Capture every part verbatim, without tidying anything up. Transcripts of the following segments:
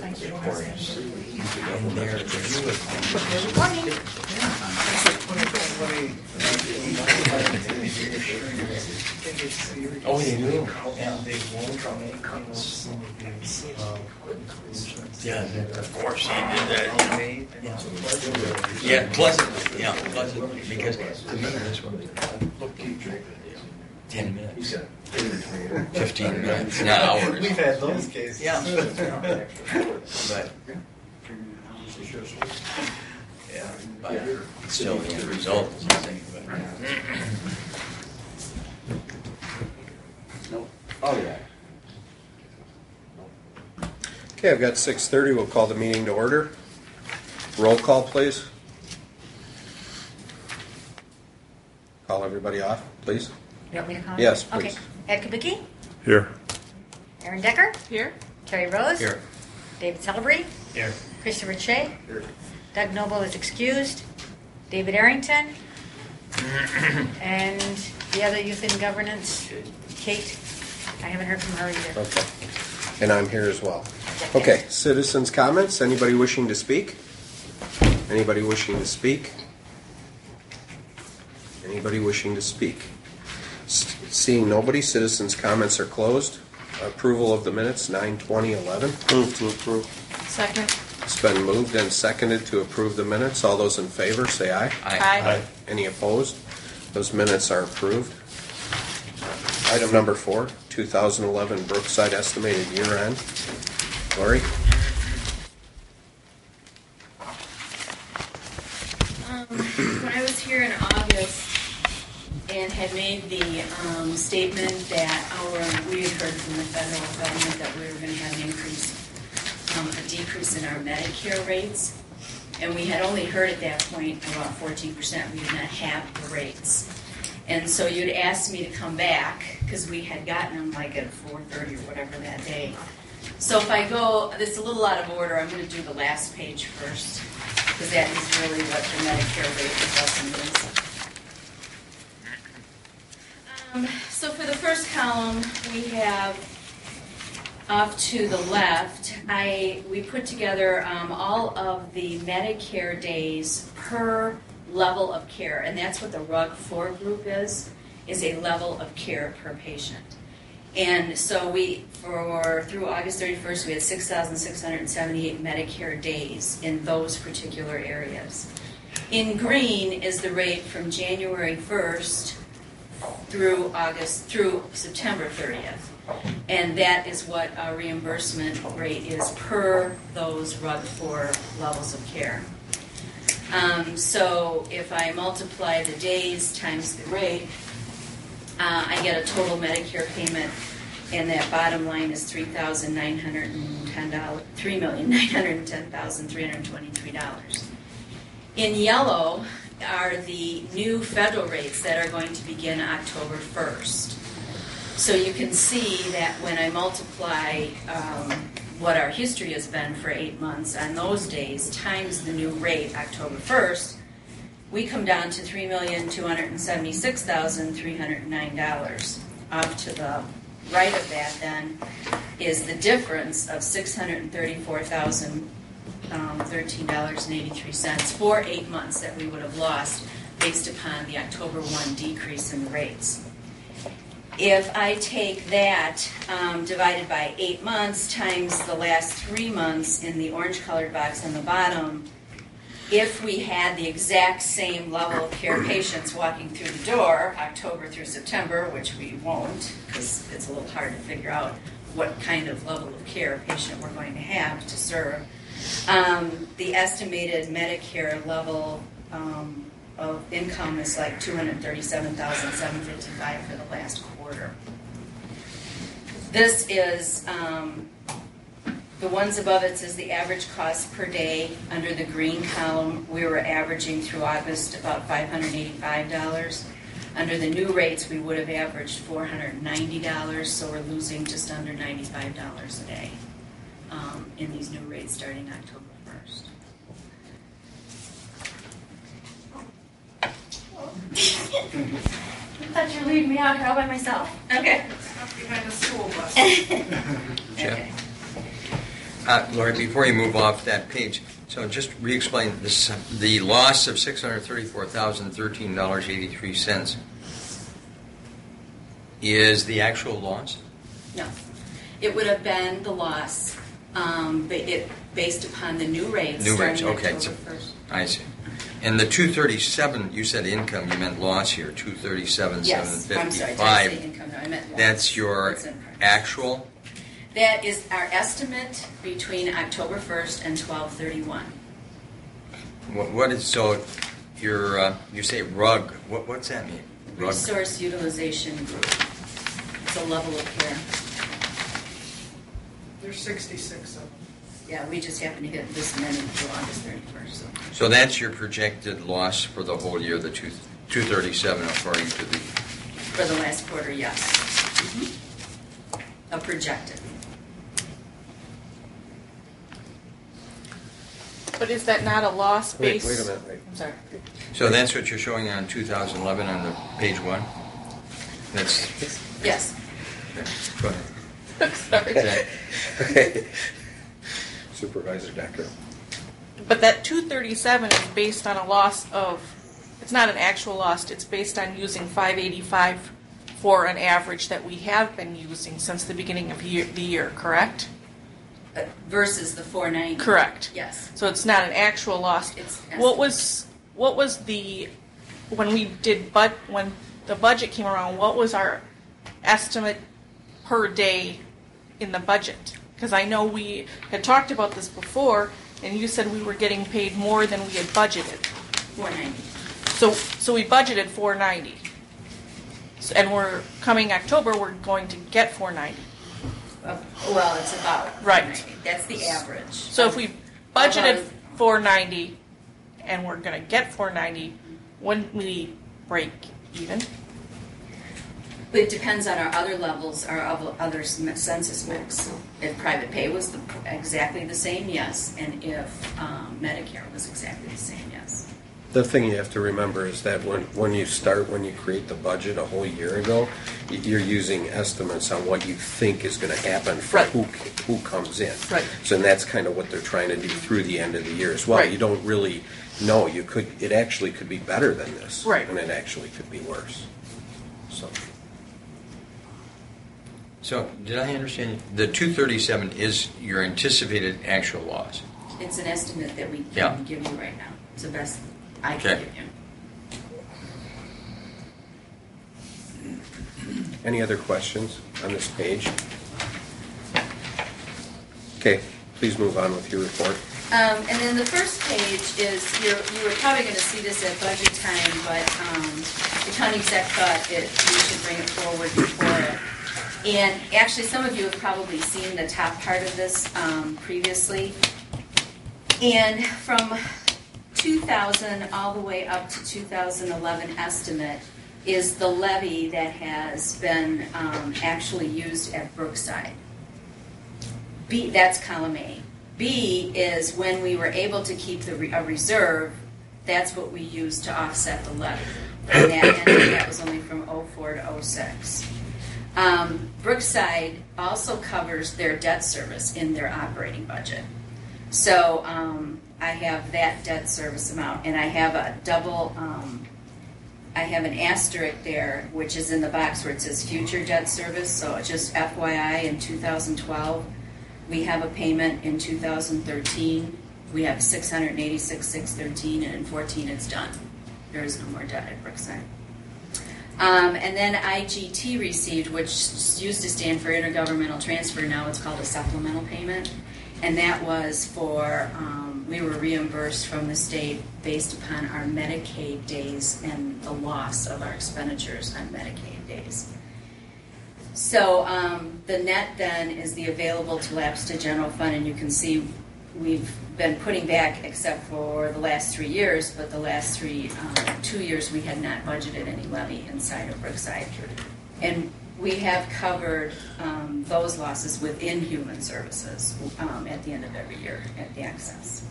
Thank you. In there, Good morning. Oh, they do? Yeah, of course, he did that. Yeah, pleasantly, yeah, pleasantly, because to me, this one, ten minutes, fifteen minutes, not hours. We've had those cases. Yeah. But, yeah, but still the end result is the same. No. Oh, yeah. Okay, I've got six thirty. We'll call the meeting to order. Roll call, please. Call everybody off, please. You want me to call? Yes, Okay. please. Ed Kubicki? Here. Aaron Decker? Here. Terry Rose? Here. David Celebree? Here. Christopher Shea? Doug Noble is excused. David Arrington? And the other youth in governance, Kate? I haven't heard from her either. Okay. And I'm here as well. Okay, citizens' comments. Anybody wishing to speak? Anybody wishing to speak? Anybody wishing to speak? S- Seeing nobody, citizens' comments are closed. Approval of the minutes, nine twenty eleven. Move to approve. Second. It's been moved and seconded to approve the minutes. All those in favor, say aye. Aye. Any opposed? Those minutes are approved. Item number four, two thousand eleven Brookside estimated year end. Lori? Um, when I was here in August and had made the um, statement that our we had heard from the federal government that we were going to have an increase, um, a decrease in our Medicare rates, and we had only heard at that point about fourteen percent. We did not have the rates, and so you'd asked me to come back because we had gotten them like at four thirty or whatever that day. So if I go, this is a little out of order. I'm going to do the last page first, because that is really what the Medicare rate adjustment is. Um, so for the first column, we have off to the left, I we put together um, all of the Medicare days per level of care, and that's what the R U G four group is, is a level of care per patient. And so we, for through August thirty-first, we had six thousand six hundred seventy-eight Medicare days in those particular areas. In green is the rate from January first through August through September thirtieth, and that is what our reimbursement rate is per those R U G four levels of care. Um, so if I multiply the days times the rate, Uh, I get a total Medicare payment, and that bottom line is three thousand nine hundred ten dollars, three million nine hundred ten thousand three hundred twenty-three dollars. In yellow are the new federal rates that are going to begin October first. So you can see that when I multiply um, what our history has been for eight months on those days times the new rate October first, we come down to three million two hundred seventy-six thousand three hundred nine dollars. Up to the right of that, then, is the difference of six hundred thirty-four thousand thirteen dollars and eighty-three cents for eight months that we would have lost based upon the October first decrease in the rates. If I take that um, divided by eight months times the last three months in the orange-colored box on the bottom, if we had the exact same level of care patients walking through the door, October through September, which we won't, because it's a little hard to figure out what kind of level of care patient we're going to have to serve, um, the estimated Medicare level um, of income is like two hundred thirty-seven thousand seven hundred fifty-five dollars for the last quarter. This is... Um, The ones above it says the average cost per day. Under the green column, we were averaging through August about five hundred eighty-five dollars. Under the new rates, we would have averaged four hundred ninety dollars, so we're losing just under ninety-five dollars a day um, in these new rates starting October first. I thought you were leaving me out here all by myself. Okay. Behind the school bus. Okay. Uh, Lori, before you move off that page, so just re-explain this, uh, the loss of six hundred thirty-four thousand thirteen dollars and eighty-three cents is the actual loss? No. It would have been the loss, um, ba- it, based upon the new rates. New rates, starting okay. October So- first. I see. And the two thirty-seven, you said income, you meant loss here, two thirty-seven, seven Yes, I'm sorry, did I say fifty-five. income? No, I meant loss. That's your It's in parentheses. actual? That is our estimate between October first and twelve thirty-one. What, what is, so your, uh, you say rug, what, what's that mean? Rug? Resource Utilization Group. It's a level of care. There's sixty-six of them. Yeah, we just happen to hit this many until August thirty-first. So. So that's your projected loss for the whole year, the two, two thirty-seven according to the, For the last quarter, yes. A projected. But is that not a loss Wait, base? wait a minute, wait. I'm sorry. so that's what you're showing on two thousand eleven on the page one? That's, Yes. go ahead. Sorry. That- Okay. Supervisor Decker. But that two thirty-seven is based on a loss of, it's not an actual loss, it's based on using five eighty-five for an average that we have been using since the beginning of year, the year, correct? Uh, versus the four ninety. Correct. Yes. So it's not an actual loss. It's What was, what was the, when we did, but, when the budget came around, what was our estimate per day in the budget? Because I know we had talked about this before, and you said we were getting paid more than we had budgeted. four ninety. So, so we budgeted four ninety, so, and we're coming October. We're going to get four ninety. Uh, well, it's about Right. four ninety. That's the average. So if we budgeted four ninety, and we're going to get four ninety, wouldn't we break even? It depends on our other levels, our other other census mix. If private pay was the, exactly the same, yes, and if um, Medicare was exactly the same, yes. The thing you have to remember is that when, when you start, when you create the budget a whole year ago, y- you're using estimates on what you think is going to happen for Right. who who comes in. Right. So and that's kind of what they're trying to do through the end of the year as well. Right. You don't really know. You could. It actually could be better than this. Right. And it actually could be worse. So. So, did I understand, the two thirty-seven is your anticipated actual loss? It's an estimate that we can Yeah. give you right now. It's the best I can Okay. give you. Any other questions on this page? Okay, please move on with your report. Um, and then the first page is, you're, you were probably going to see this at budget time, but um, the county exec thought it, we should bring it forward before it. And actually, some of you have probably seen the top part of this um, previously. And from two thousand all the way up to two thousand eleven estimate is the levy that has been um, actually used at Brookside. B, that's column A. B is when we were able to keep the re, a reserve, that's what we used to offset the levy. And that, and that was only from oh four to oh six. Um, Brookside also covers their debt service in their operating budget. So um, I have that debt service amount, and I have a double, um, I have an asterisk there, which is in the box where it says future debt service. So it's just F Y I in two thousand twelve. We have a payment in two thousand thirteen. We have six hundred eighty-six thousand six hundred thirteen, and in fourteen it's done. There is no more debt at Brookside. Um, and then I G T received, which used to stand for Intergovernmental Transfer, now it's called a supplemental payment. And that was for, um, we were reimbursed from the state based upon our Medicaid days and the loss of our expenditures on Medicaid days. So um, the net then is the available to lapse to general fund, and you can see we've been putting back except for the last three years, but the last three, um, two years we had not budgeted any levy inside of Brookside. And we have covered um, those losses within human services um, at the end of every year at the excess.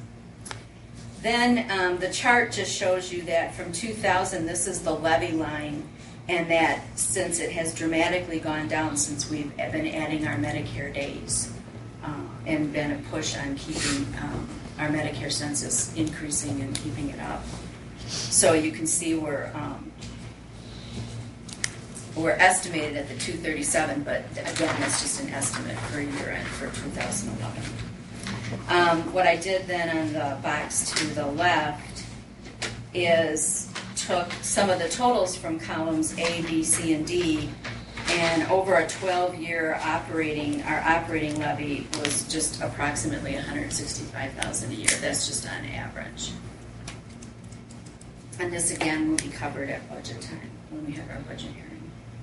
Then um, the chart just shows you that from two thousand, this is the levy line, and that since it has dramatically gone down since we've been adding our Medicare days. uh, and been a push on keeping um, our Medicare census increasing and keeping it up. So you can see we're um, we're estimated at the two thirty-seven, but again, that's just an estimate for year end for two thousand eleven. Um, what I did then on the box to the left is took some of the totals from columns A, B, C, and D, and over a twelve-year operating, our operating levy was just approximately one hundred sixty-five thousand dollars a year. That's just on average. And this again will be covered at budget time when we have our budget hearing.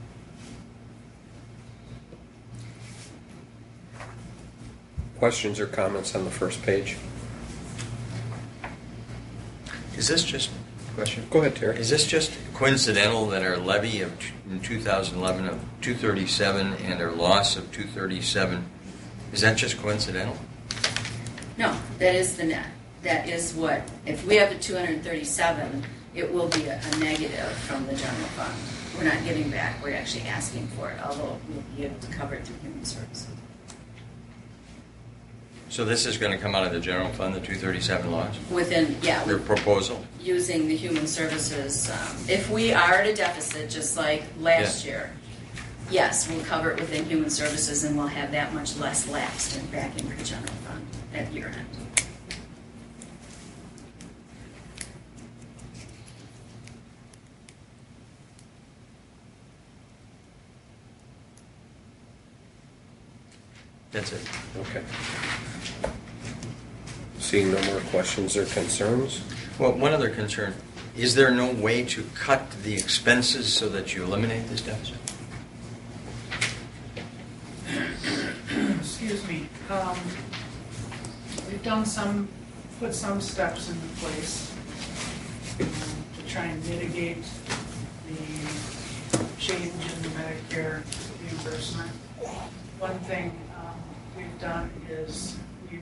Questions or comments on the first page? Is this just, question? Go ahead, Terry. Is this just coincidental that our levy of t- in two thousand eleven of two thirty-seven and our loss of two thirty-seven, is that just coincidental? No, that is the net. That is what, if we have the two hundred thirty-seven, it will be a, a negative from the general fund. We're not giving back, we're actually asking for it, although we'll be able to cover it through human services. So this is going to come out of the general fund, the two thirty-seven loss? Within, yeah, Your proposal? using the human services. Um, if we are at a deficit, just like last Yeah. year, yes, we'll cover it within human services and we'll have that much less lapsed and back into the general fund at year end. That's it. Okay. Seeing no more questions or concerns? Well, one other concern. Is there no way to cut the expenses so that you eliminate this deficit? Excuse me. Um, We've done some, put some steps into place um, to try and mitigate the change in the Medicare reimbursement. One thing um, we've done is we've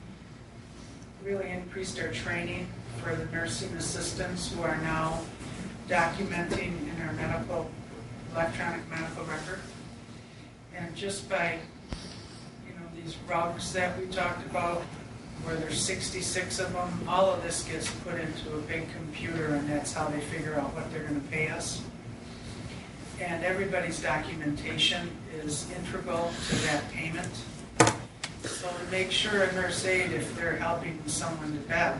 really increased our training for the nursing assistants who are now documenting in our medical, electronic medical record. And just by, you know, these rugs that we talked about, where there's sixty-six of them, all of this gets put into a big computer and that's how they figure out what they're going to pay us. And everybody's documentation is integral to that payment. So to make sure a nurse aide, if they're helping someone to bed,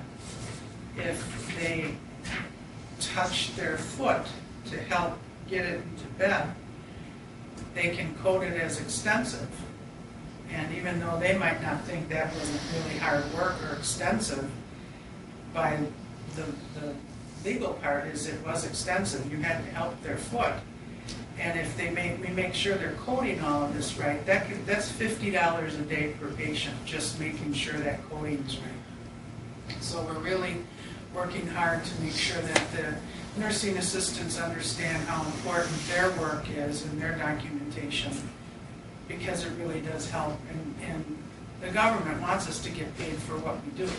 if they touch their foot to help get it into bed, they can code it as extensive. And even though they might not think that wasn't really hard work or extensive, by the, the legal part is it was extensive. You had to help their foot. And if they make, we make sure they're coding all of this right, that could, that's fifty dollars a day per patient, just making sure that coding is right. So we're really working hard to make sure that the nursing assistants understand how important their work is and their documentation, because it really does help. And, and the government wants us to get paid for what we do.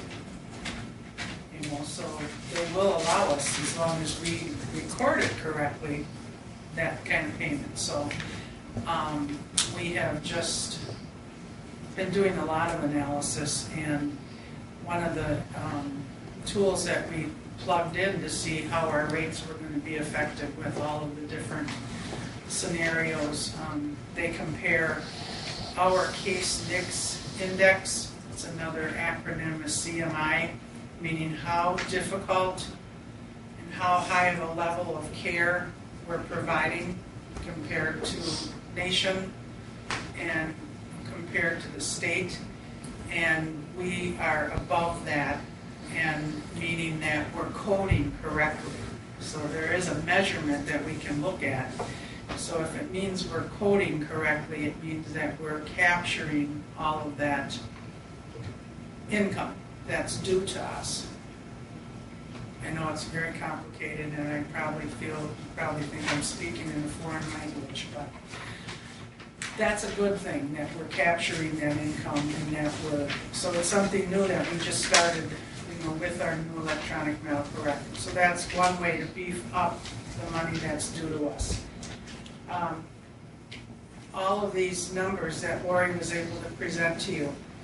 You know, so they will allow us, as long as we record it correctly, that kind of payment. So um, we have just been doing a lot of analysis, and one of the um, tools that we plugged in to see how our rates were going to be effective with all of the different scenarios, um, they compare our case NICS index, it's another acronym, a C M I, meaning how difficult and how high of a level of care we're providing compared to nation and compared to the state. And we are above that, and meaning that we're coding correctly. So there is a measurement that we can look at. So if it means we're coding correctly, it means that we're capturing all of that income that's due to us. I know it's very complicated, and I probably feel, you probably think I'm speaking in a foreign language, but that's a good thing, that we're capturing that income and that we're, so it's something new that we just started, you know, with our new electronic medical record. So that's one way to beef up the money that's due to us. Um, all of these numbers that Lori was able to present to you,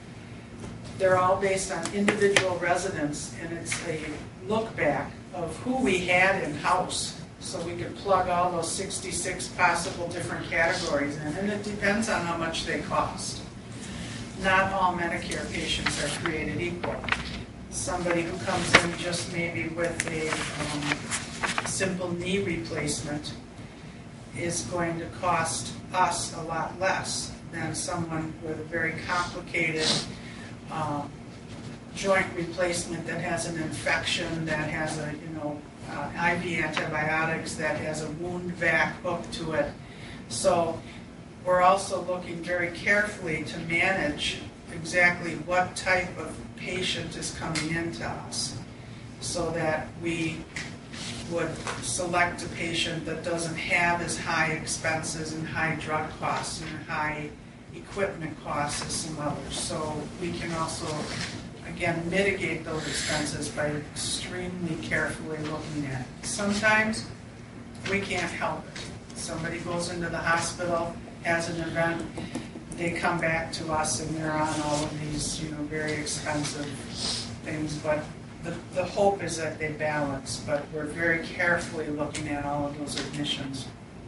they're all based on individual residents, and it's a look back of who we had in-house, so we could plug all those sixty-six possible different categories in, and it depends on how much they cost. Not all Medicare patients are created equal. Somebody who comes in just maybe with a um, simple knee replacement is going to cost us a lot less than someone with a very complicated uh, joint replacement that has an infection, that has a, you know, uh, I V antibiotics, that has a wound vac hooked to it. So we're also looking very carefully to manage exactly what type of patient is coming into us, so that we would select a patient that doesn't have as high expenses and high drug costs and high equipment costs as some others. So we can also, again, mitigate those expenses by extremely carefully looking at it. Sometimes we can't help it. Somebody goes into the hospital, has an event, they come back to us and they're on all of these, you know, very expensive things, but the, the hope is that they balance, but we're very carefully looking at all of those admissions.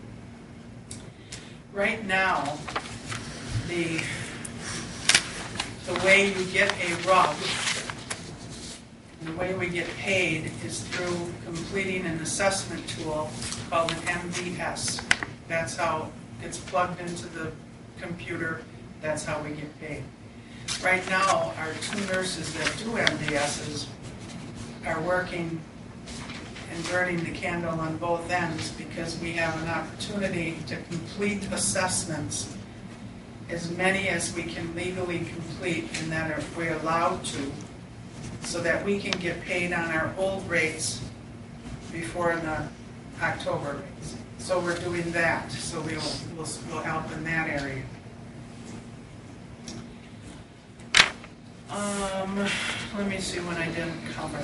Right now, the the way you get a R U G, the way we get paid is through completing an assessment tool called an M D S. That's how it gets plugged into the computer. That's how we get paid. Right now, our two nurses that do M D Ss are working and burning the candle on both ends, because we have an opportunity to complete assessments, as many as we can legally complete and that are, we're allowed to, so that we can get paid on our old rates before the October rates. So we're doing that, so we'll, we'll, we'll help in that area. Um, let me see when I didn't cover.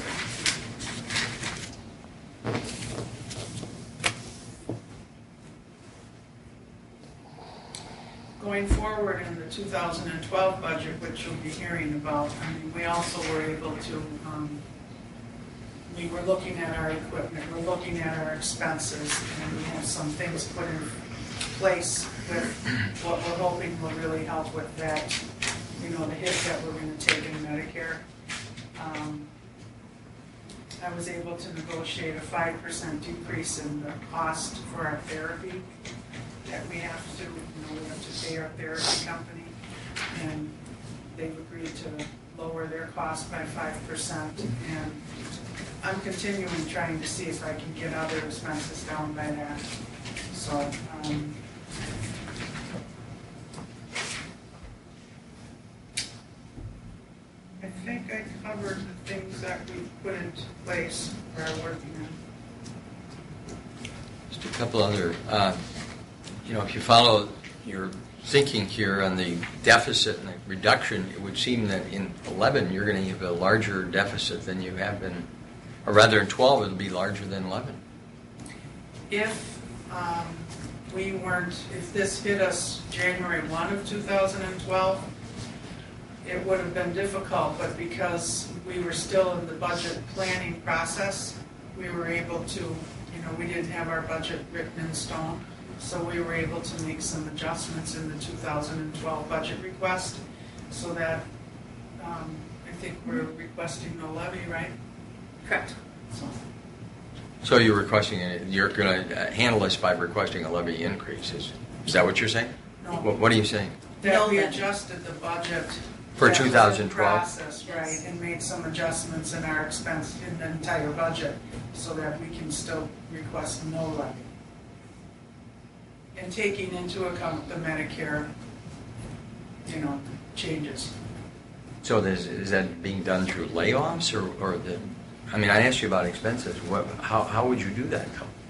Going forward in the two thousand twelve budget, which you'll be hearing about, I mean, we also were able to, um, we were looking at our equipment, we're looking at our expenses, and we have some things put in place with what we're hoping will really help with that, you know, the hit that we're going to take in Medicare. Um, I was able to negotiate a five percent decrease in the cost for our therapy that we have to, you know, we have to pay our therapy company, and they've agreed to lower their cost by five percent. And I'm continuing trying to see if I can get other expenses down by that. So, um, I think I covered the things that we put into place for our working on. Just a couple other, uh, you know, if you follow your thinking here on the deficit and the reduction, it would seem that in eleven you're going to have a larger deficit than you have been, or rather in twelve it'll be larger than eleven. If um, we weren't, if this hit us January first of two thousand twelve, it would have been difficult, but because we were still in the budget planning process, we were able to, you know, we didn't have our budget written in stone, so we were able to make some adjustments in the two thousand twelve budget request, so that um, I think we're requesting no levy, right? Correct. So, So you're requesting, it- you're going to handle this by requesting a levy increase. Is, is that what you're saying? no. What, what are you saying? That No we levy. adjusted the budget. For that was in two thousand twelve? Process, right, and made some adjustments in our expense, in the entire budget, so that we can still request no levy. And taking into account the Medicare, you know, changes. So is, is that being done through layoffs, or, or the, I mean, I asked you about expenses. What, how, how would you do that?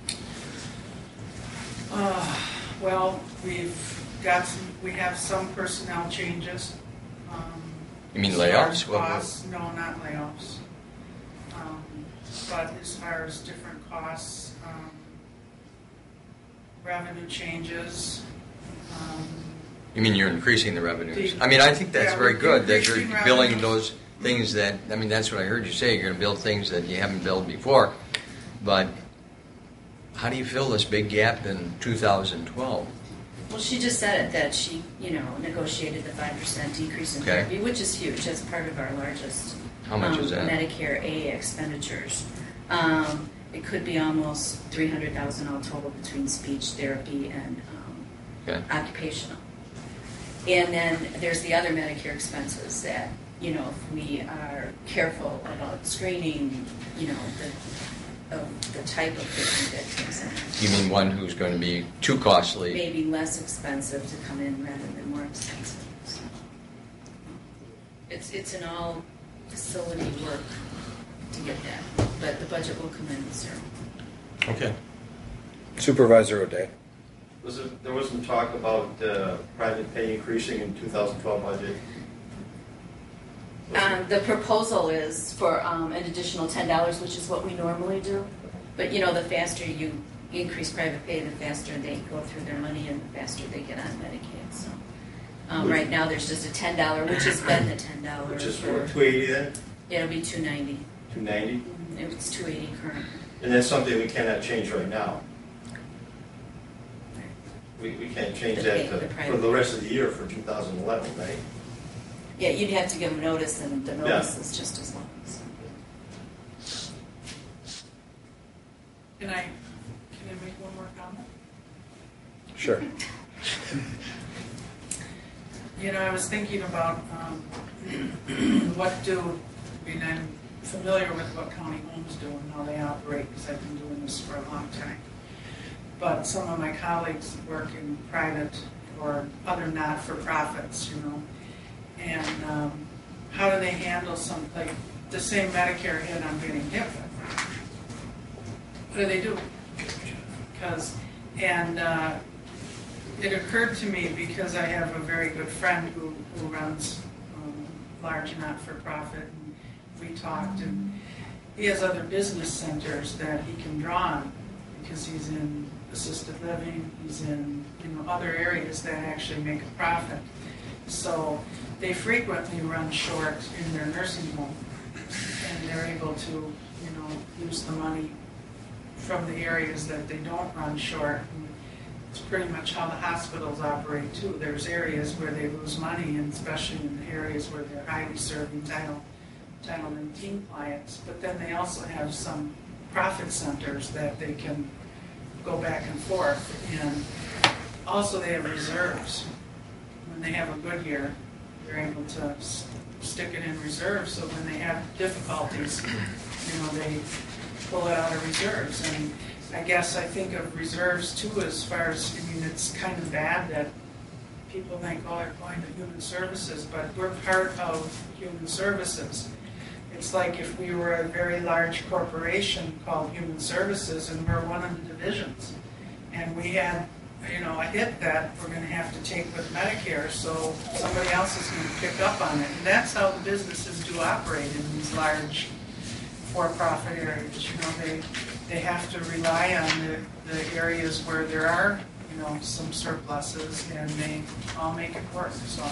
Uh, well, we've got some, we have some personnel changes. Um, You mean as far layoffs? as What- what- Costs, no, not layoffs. Um, but as far as different costs, um, revenue changes, um, You mean you're increasing the revenues? The- I mean, I think that's yeah, very we're good, that you're increasing billing revenues. those things that, I mean, that's what I heard you say, you're gonna build things that you haven't built before. But how do you fill this big gap in two thousand twelve? Well, she just said it, that she, you know, negotiated the five percent decrease in Okay. therapy, which is huge. That's part of our largest How much um, is that? Medicare A expenditures. Um, it could be almost three hundred thousand all total between speech therapy and um, Okay. occupational. And then there's the other Medicare expenses that, you know, if we are careful about screening, you know, the, of the type of patient that comes in. You mean one who's going to be too costly? Maybe less expensive to come in rather than more expensive. So it's it's an all facility work to get that, but the budget will come in with zero. Okay. Supervisor O'Day. Was it, there was some talk about uh, private pay increasing in two thousand twelve budget? Um, the proposal is for um, an additional ten dollars, which is what we normally do. But you know, the faster you increase private pay, the faster they go through their money and the faster they get on Medicaid. So um, right now there's just a ten dollar, which has been the ten dollars. Which is for two eighty then? It'll be two ninety. Two ninety? It's two eighty current. And that's something we cannot change right now. We, we can't change The that pay- to- the for private. the rest of the year for two thousand eleven, right? Yeah, you'd have to give them notice, and the notice Yeah. is just as long. So. Can I, can I make one more comment? Sure. You know, I was thinking about um, what do, I mean, I'm familiar with what county homes do and how they operate because I've been doing this for a long time. But some of my colleagues work in private or other not-for-profits, you know, and um, how do they handle some, like, the same Medicare hit I'm getting hit with? What do they do? Because, and uh, it occurred to me because I have a very good friend who, who runs um, large not-for-profit, and we talked, and he has other business centers that he can draw on because he's in assisted living, he's in, you know, other areas that actually make a profit. So they frequently run short in their nursing home, and they're able to, you know, use the money from the areas that they don't run short. And it's pretty much how the hospitals operate too. There's areas where they lose money, and especially in the areas where they're highly serving Title, Title nineteen clients. But then they also have some profit centers that they can go back and forth. And also they have reserves. When they have a good year, they're able to s- stick it in reserves, so when they have difficulties, you know, they pull it out of reserves. And I guess I think of reserves too as far as, I mean, it's kind of bad that people think, oh, they're going to human services, but we're part of human services. It's like if we were a very large corporation called Human Services and we're one of the divisions, and we had, you know, a hit that we're going to have to take with Medicare, so somebody else is going to pick up on it. And that's how the businesses do operate in these large for-profit areas. You know, they they have to rely on the, the areas where there are, you know, some surpluses, and they all make it work. So.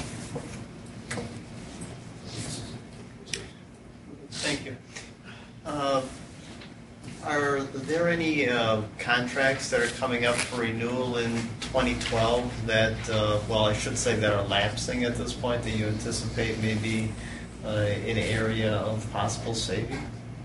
Thank you. Uh, Are there any uh, contracts that are coming up for renewal in twenty twelve that, uh, well, I should say that are lapsing at this point that you anticipate maybe uh, in an area of possible saving?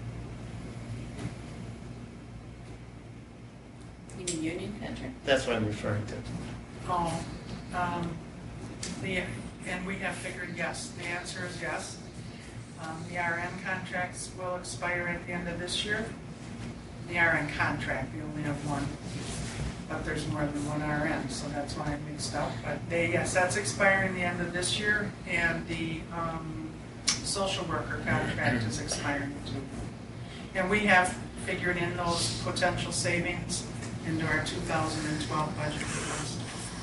You mean union contract? That's what I'm referring to. Oh, um, the, and we have figured yes. The answer is yes. Um, the R N contracts will expire at the end of this year. The R N contract, we only have one, but there's more than one R N, so that's why I mixed up. But they, yes, that's expiring the end of this year, and the um, social worker contract is expiring too. And we have figured in those potential savings into our two thousand twelve budget request.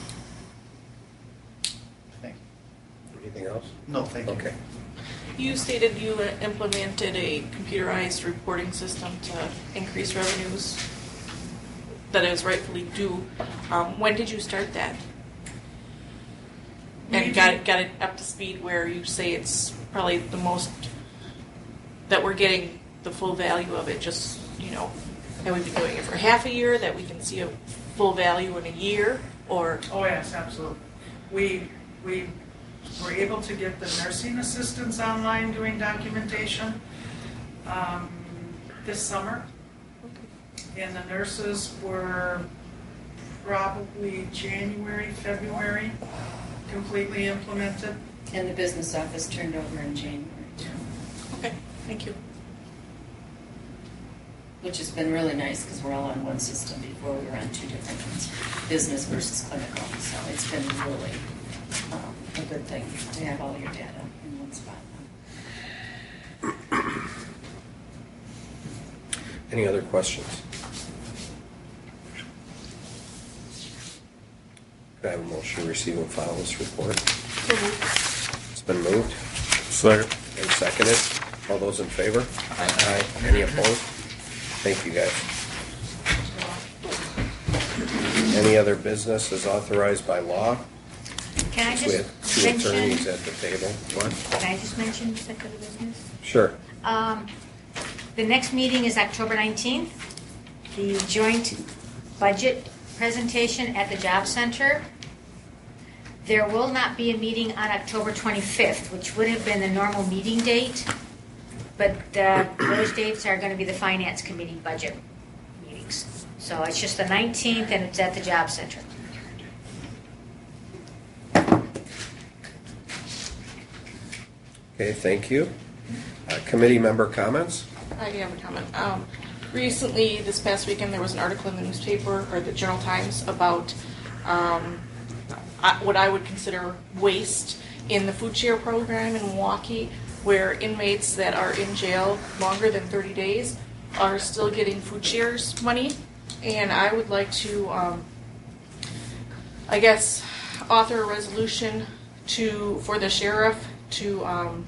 Thank you. Anything else? No, thank you. Okay. You stated you uh, implemented a computerized reporting system to increase revenues that is rightfully due. Um, when did you start that? and We- got it, got it up to speed where you say it's probably the most, that we're getting the full value of it, just, you know, that we've been doing it for half a year, that we can see a full value in a year, or, Oh, yes, absolutely. We, we were able to get the nursing assistants online doing documentation um, this summer. And the nurses were probably January, February, completely implemented. And the business office turned over in January, too, okay, thank you. which has been really nice because we're all on one system. Before we were on two different ones, business versus clinical. So it's been really um, a good thing to have all your data in one spot. Any other questions? Could I have a motion to receive and file this report? It's been moved Second. and seconded. All those in favor? Aye. Any opposed? Thank you, guys. Any other business as authorized by law? Can I We have just two attorneys mention, at the table. What? can I just mention the second business? Sure. Um, The next meeting is October nineteenth, the joint budget presentation at the Job Center. There will not be a meeting on October twenty-fifth, which would have been the normal meeting date, but uh, those dates are going to be the Finance Committee budget meetings. So it's just the nineteenth, and it's at the Job Center. Okay, thank you. Uh, Committee member comments? I do have a comment. Um, recently, this past weekend, there was an article in the newspaper or the Journal Times about um, I- what I would consider waste in the food share program in Milwaukee, where inmates that are in jail longer than thirty days are still getting food shares money. And I would like to, um, I guess, author a resolution to for the sheriff to um,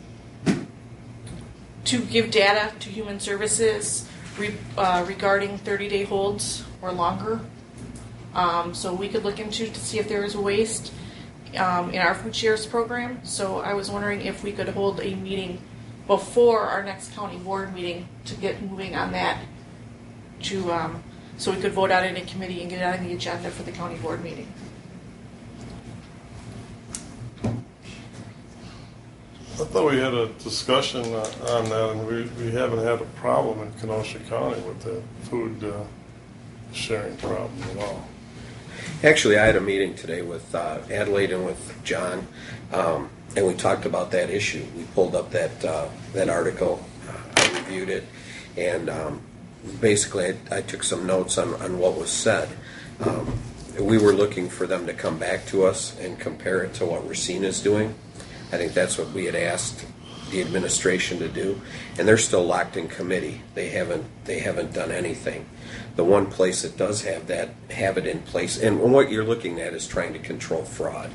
to give data to Human Services re, uh, regarding thirty-day holds or longer. Um, so we could look into to see if there is a waste um, in our food shares program. So I was wondering if we could hold a meeting before our next county board meeting to get moving on that, to um, so we could vote on it in committee and get it on the agenda for the county board meeting. I thought we had a discussion uh, on that, and we, we haven't had a problem in Kenosha County with the food uh, sharing problem at all. Actually, I had a meeting today with uh, Adelaide and with John, um, and we talked about that issue. We pulled up that uh, that article, uh, I reviewed it, and um, basically I, I took some notes on, on what was said. Um, we were looking for them to come back to us and compare it to what Racine is doing. I think that's what we had asked the administration to do, and they're still locked in committee. They haven't they haven't done anything. The one place that does have that have it in place, and what you're looking at is trying to control fraud.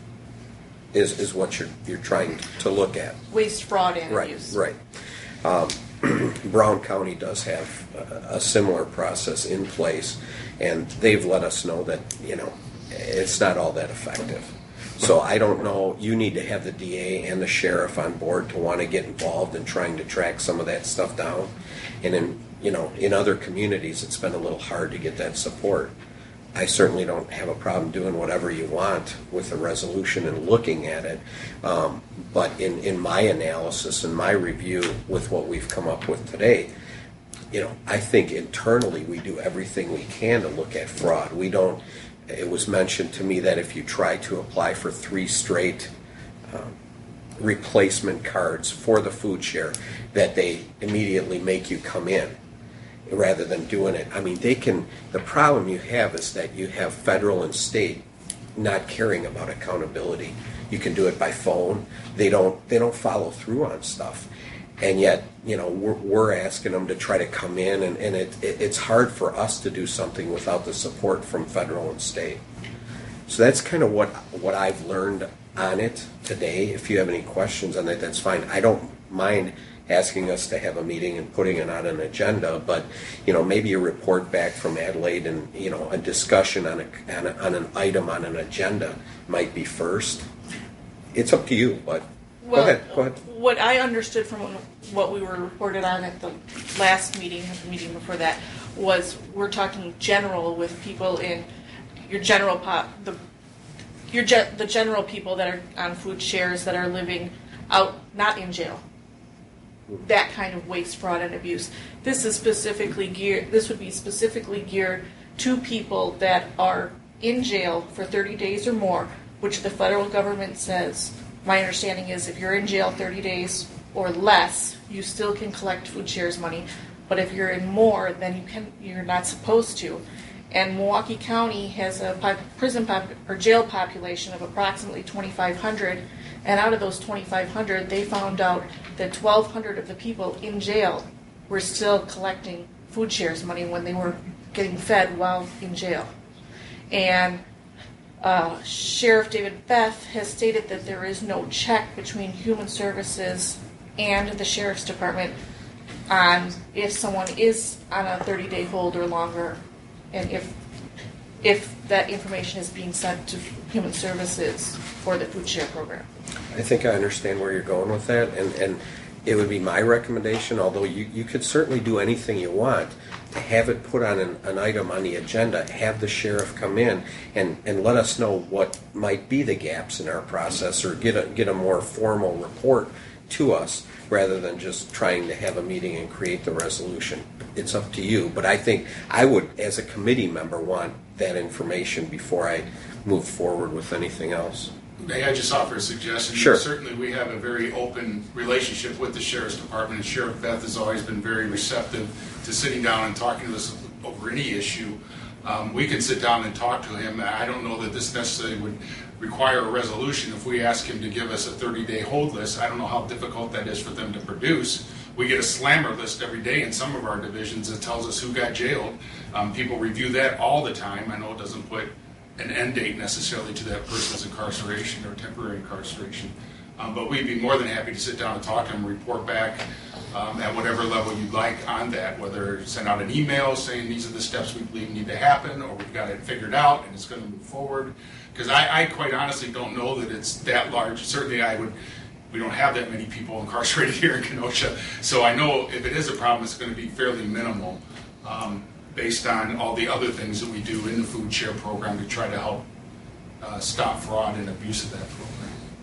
Is is what you're you're trying to look at. Waste, fraud, and Right, abuse. right. Um, Brown County does have a, a similar process in place, and they've let us know that you know it's not all that effective. So I don't know, you need to have the D A and the sheriff on board to want to get involved in trying to track some of that stuff down. And in, you know, in other communities, it's been a little hard to get that support. I certainly don't have a problem doing whatever you want with the resolution and looking at it. Um, but in, in my analysis and my review with what we've come up with today, you know, I think internally we do everything we can to look at fraud. We don't, it was mentioned to me that if you try to apply for three straight um, replacement cards for the food share, that they immediately make you come in rather than doing it. I mean, they can, the problem you have is that you have federal and state not caring about accountability. You can do it by phone. They don't, they don't follow through on stuff. And yet, you know, we're, we're asking them to try to come in, and, and it, it, it's hard for us to do something without the support from federal and state. So that's kind of what what I've learned on it today. If you have any questions on that, that's fine. I don't mind asking us to have a meeting and putting it on an agenda, but, you know, maybe a report back from Adelaide and, you know, a discussion on, a, on, a, on an item on an agenda might be first. it's up to you, but Well, go ahead, go ahead. What I understood from what we were reported on at the last meeting, the meeting before that, was we're talking general with people in your general pop, the your ge- the general people that are on food shares that are living out, not in jail. That kind of waste, fraud, and abuse. This is specifically geared. This would be specifically geared to people that are in jail for thirty days or more, which the federal government says. My understanding is if you're in jail thirty days or less, you still can collect food shares money. But if you're in more, then you can. You're not supposed to. And Milwaukee County has a pop, prison pop, or jail population of approximately twenty-five hundred. And out of those twenty-five hundred, they found out that twelve hundred of the people in jail were still collecting food shares money when they were getting fed while in jail. And uh, Sheriff David Beth has stated that there is no check between Human Services and the Sheriff's Department on if someone is on a thirty-day hold or longer, and if if that information is being sent to Human Services for the food share program. I think I understand where you're going with that, and, and it would be my recommendation, although you, you could certainly do anything you want, to have it put on an, an item on the agenda, have the sheriff come in and, and let us know what might be the gaps in our process, or get a, get a more formal report to us, rather than just trying to have a meeting and create the resolution. It's up to you, but I think I would, as a committee member, want that information before I move forward with anything else. May I just offer a suggestion? Sure. Certainly we have a very open relationship with the Sheriff's Department, and Sheriff Beth has always been very receptive to sitting down and talking to us over any issue. Um, we can sit down and talk to him. I don't know that this necessarily would require a resolution. If we ask him to give us a thirty-day hold list, I don't know how difficult that is for them to produce. We get a slammer list every day in some of our divisions that tells us who got jailed. Um, people review that all the time. I know it doesn't put an end date necessarily to that person's incarceration or temporary incarceration. Um, but we'd be more than happy to sit down and talk to him, report back um, at whatever level you'd like on that, whether send out an email saying these are the steps we believe need to happen, or we've got it figured out and it's going to move forward. Because I, I quite honestly don't know that it's that large. Certainly I would, we don't have that many people incarcerated here in Kenosha. So I know if it is a problem, it's going to be fairly minimal um, based on all the other things that we do in the food share program to try to help uh, stop fraud and abuse of that program.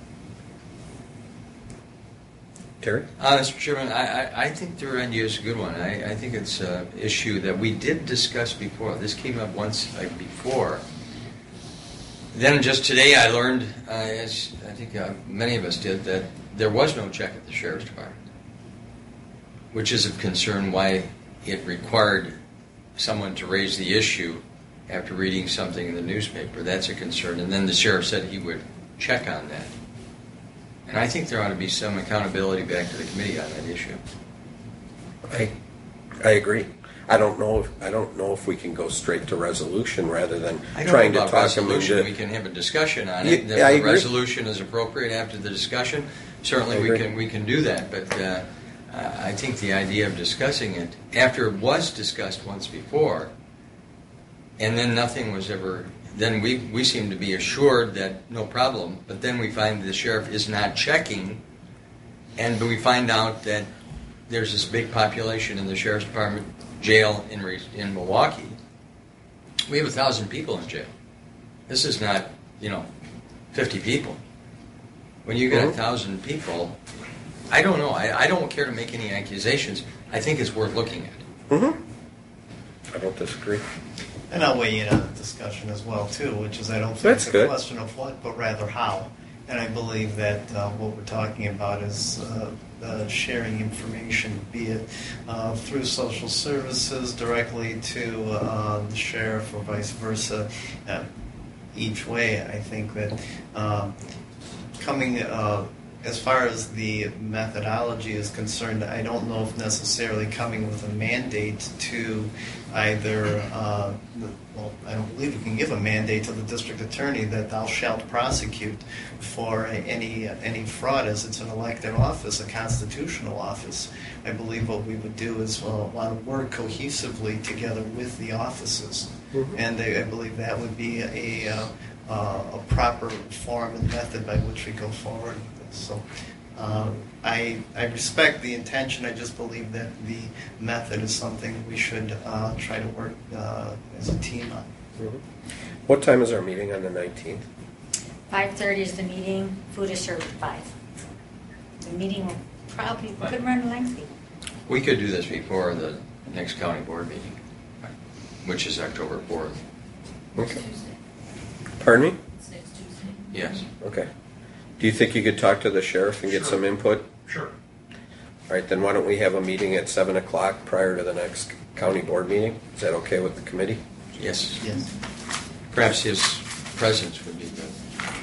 Terry? Uh, Mister Chairman, I, I, I think your idea is a good one. I, I think it's an issue that we did discuss before. This came up once like, before. Then just today I learned, uh, as I think uh, many of us did, that there was no check at the Sheriff's Department, which is of concern why it required someone to raise the issue after reading something in the newspaper. That's a concern. And then the sheriff said he would check on that. And I think there ought to be some accountability back to the committee on that issue. I, I agree. I don't know. If, I don't know if we can go straight to resolution rather than I don't trying know to about talk them resolution. into. We can have a discussion on Yeah, it. If I the agree. resolution is appropriate after the discussion, certainly I we agree. can we can do that. But uh, uh, I think the idea of discussing it after it was discussed once before, and then nothing was ever. Then we we seem to be assured that no problem. But then we find the sheriff is not checking, and we find out that there's this big population in the Sheriff's Department jail in in Milwaukee. We have a thousand people in jail. This is not, you know, fifty people. When you get a thousand people, I don't know. I, I don't care to make any accusations. I think it's worth looking at. Mm-hmm. I don't disagree. And I'll weigh in on the discussion as well, too, which is I don't think That's it's a good. question of what, but rather how. And I believe that uh, what we're talking about is uh, uh, sharing information, be it uh, through social services, directly to uh, the sheriff, or vice versa. Uh, each way, I think that uh, coming, uh, as far as the methodology is concerned, I don't know if necessarily coming with a mandate to either, uh, well, I don't believe you can give a mandate to the district attorney that thou shalt prosecute for any any fraud, as it's an elected office, a constitutional office. I believe what we would do is uh, want to work cohesively together with the offices. Mm-hmm. And I, I believe that would be a, uh, uh, a proper form and method by which we go forward with this. So um, I, I respect the intention. I just believe that the method is something we should uh, try to work uh, as a team on. Mhm. What time is our meeting on the nineteenth? five thirty is the meeting, food is served at five. The meeting will probably, could run lengthy. We could do this before the next county board meeting, which is October fourth. Okay. Pardon me? It's next Tuesday. Yes. Okay. Do you think you could talk to the sheriff and get Sure. some input? Sure. All right, then why don't we have a meeting at seven o'clock prior to the next county board meeting? Is that okay with the committee? Yes. Yes. Perhaps his presence would be good.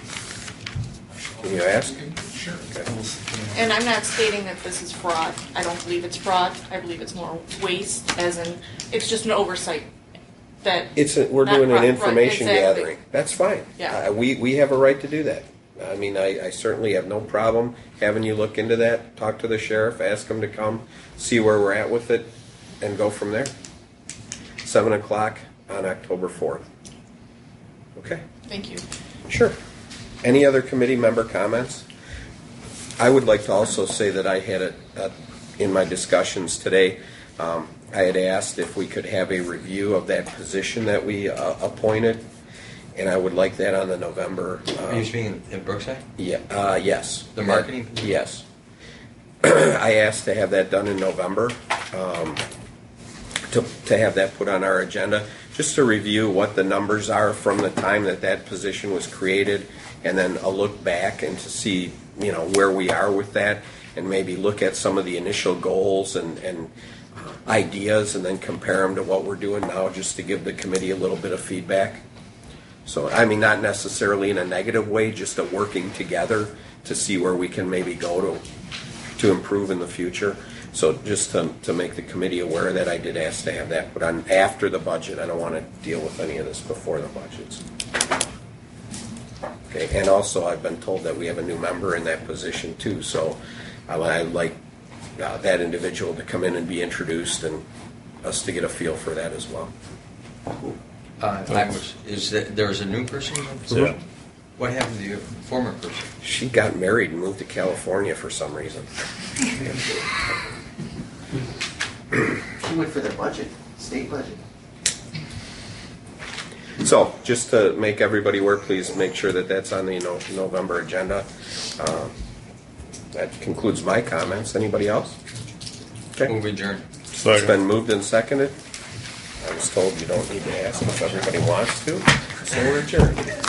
Can you ask? Sure. And I'm not stating that this is fraud. I don't believe it's fraud. I believe it's more waste, as in, it's just an oversight that. It's, a- we're Not doing an right, right, information exactly. gathering. That's fine. Yeah. Uh, We, we have a right to do that. I mean, I, I certainly have no problem having you look into that, talk to the sheriff, ask him to come, see where we're at with it, and go from there. Seven o'clock on October fourth. Okay? Thank you. Sure. Any other committee member comments? I would like to also say that I had it uh, in my discussions today. Um, I had asked if we could have a review of that position that we uh, appointed, and I would like that on the November. Uh, Are you speaking in Brookside? yeah. Uh, yes. The marketing? Yes. I asked to have that done in November. Um, to to have that put on our agenda, just to review what the numbers are from the time that that position was created, and then a look back and to see, you know, where we are with that, and maybe look at some of the initial goals and, and ideas, and then compare them to what we're doing now, just to give the committee a little bit of feedback. So, I mean, not necessarily in a negative way, just a working together to see where we can maybe go to to improve in the future. So just to, to make the committee aware that I did ask to have that put on after the budget. I don't want to deal with any of this before the budgets. Okay, and also I've been told that we have a new member in that position too, so I- I'd like uh, that individual to come in and be introduced and us to get a feel for that as well. Uh, I was, is that, there was a new person? Yeah. What happened to your former person? She got married and moved to California for some reason. She went for their budget, state budget. So, just to make everybody aware, please make sure that that's on the no- November agenda. Uh, That concludes my comments. Anybody else? Okay. Move adjourned. It's Second. been moved and seconded. I was told you don't need to ask if everybody wants to, so we're adjourned.